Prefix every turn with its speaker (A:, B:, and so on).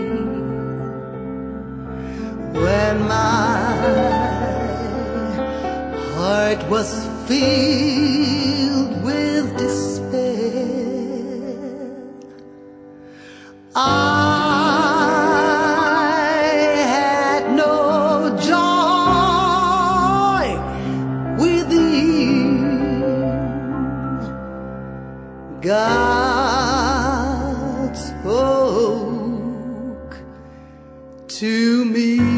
A: when my heart was filled with despair. I had no joy within. God spoke to me.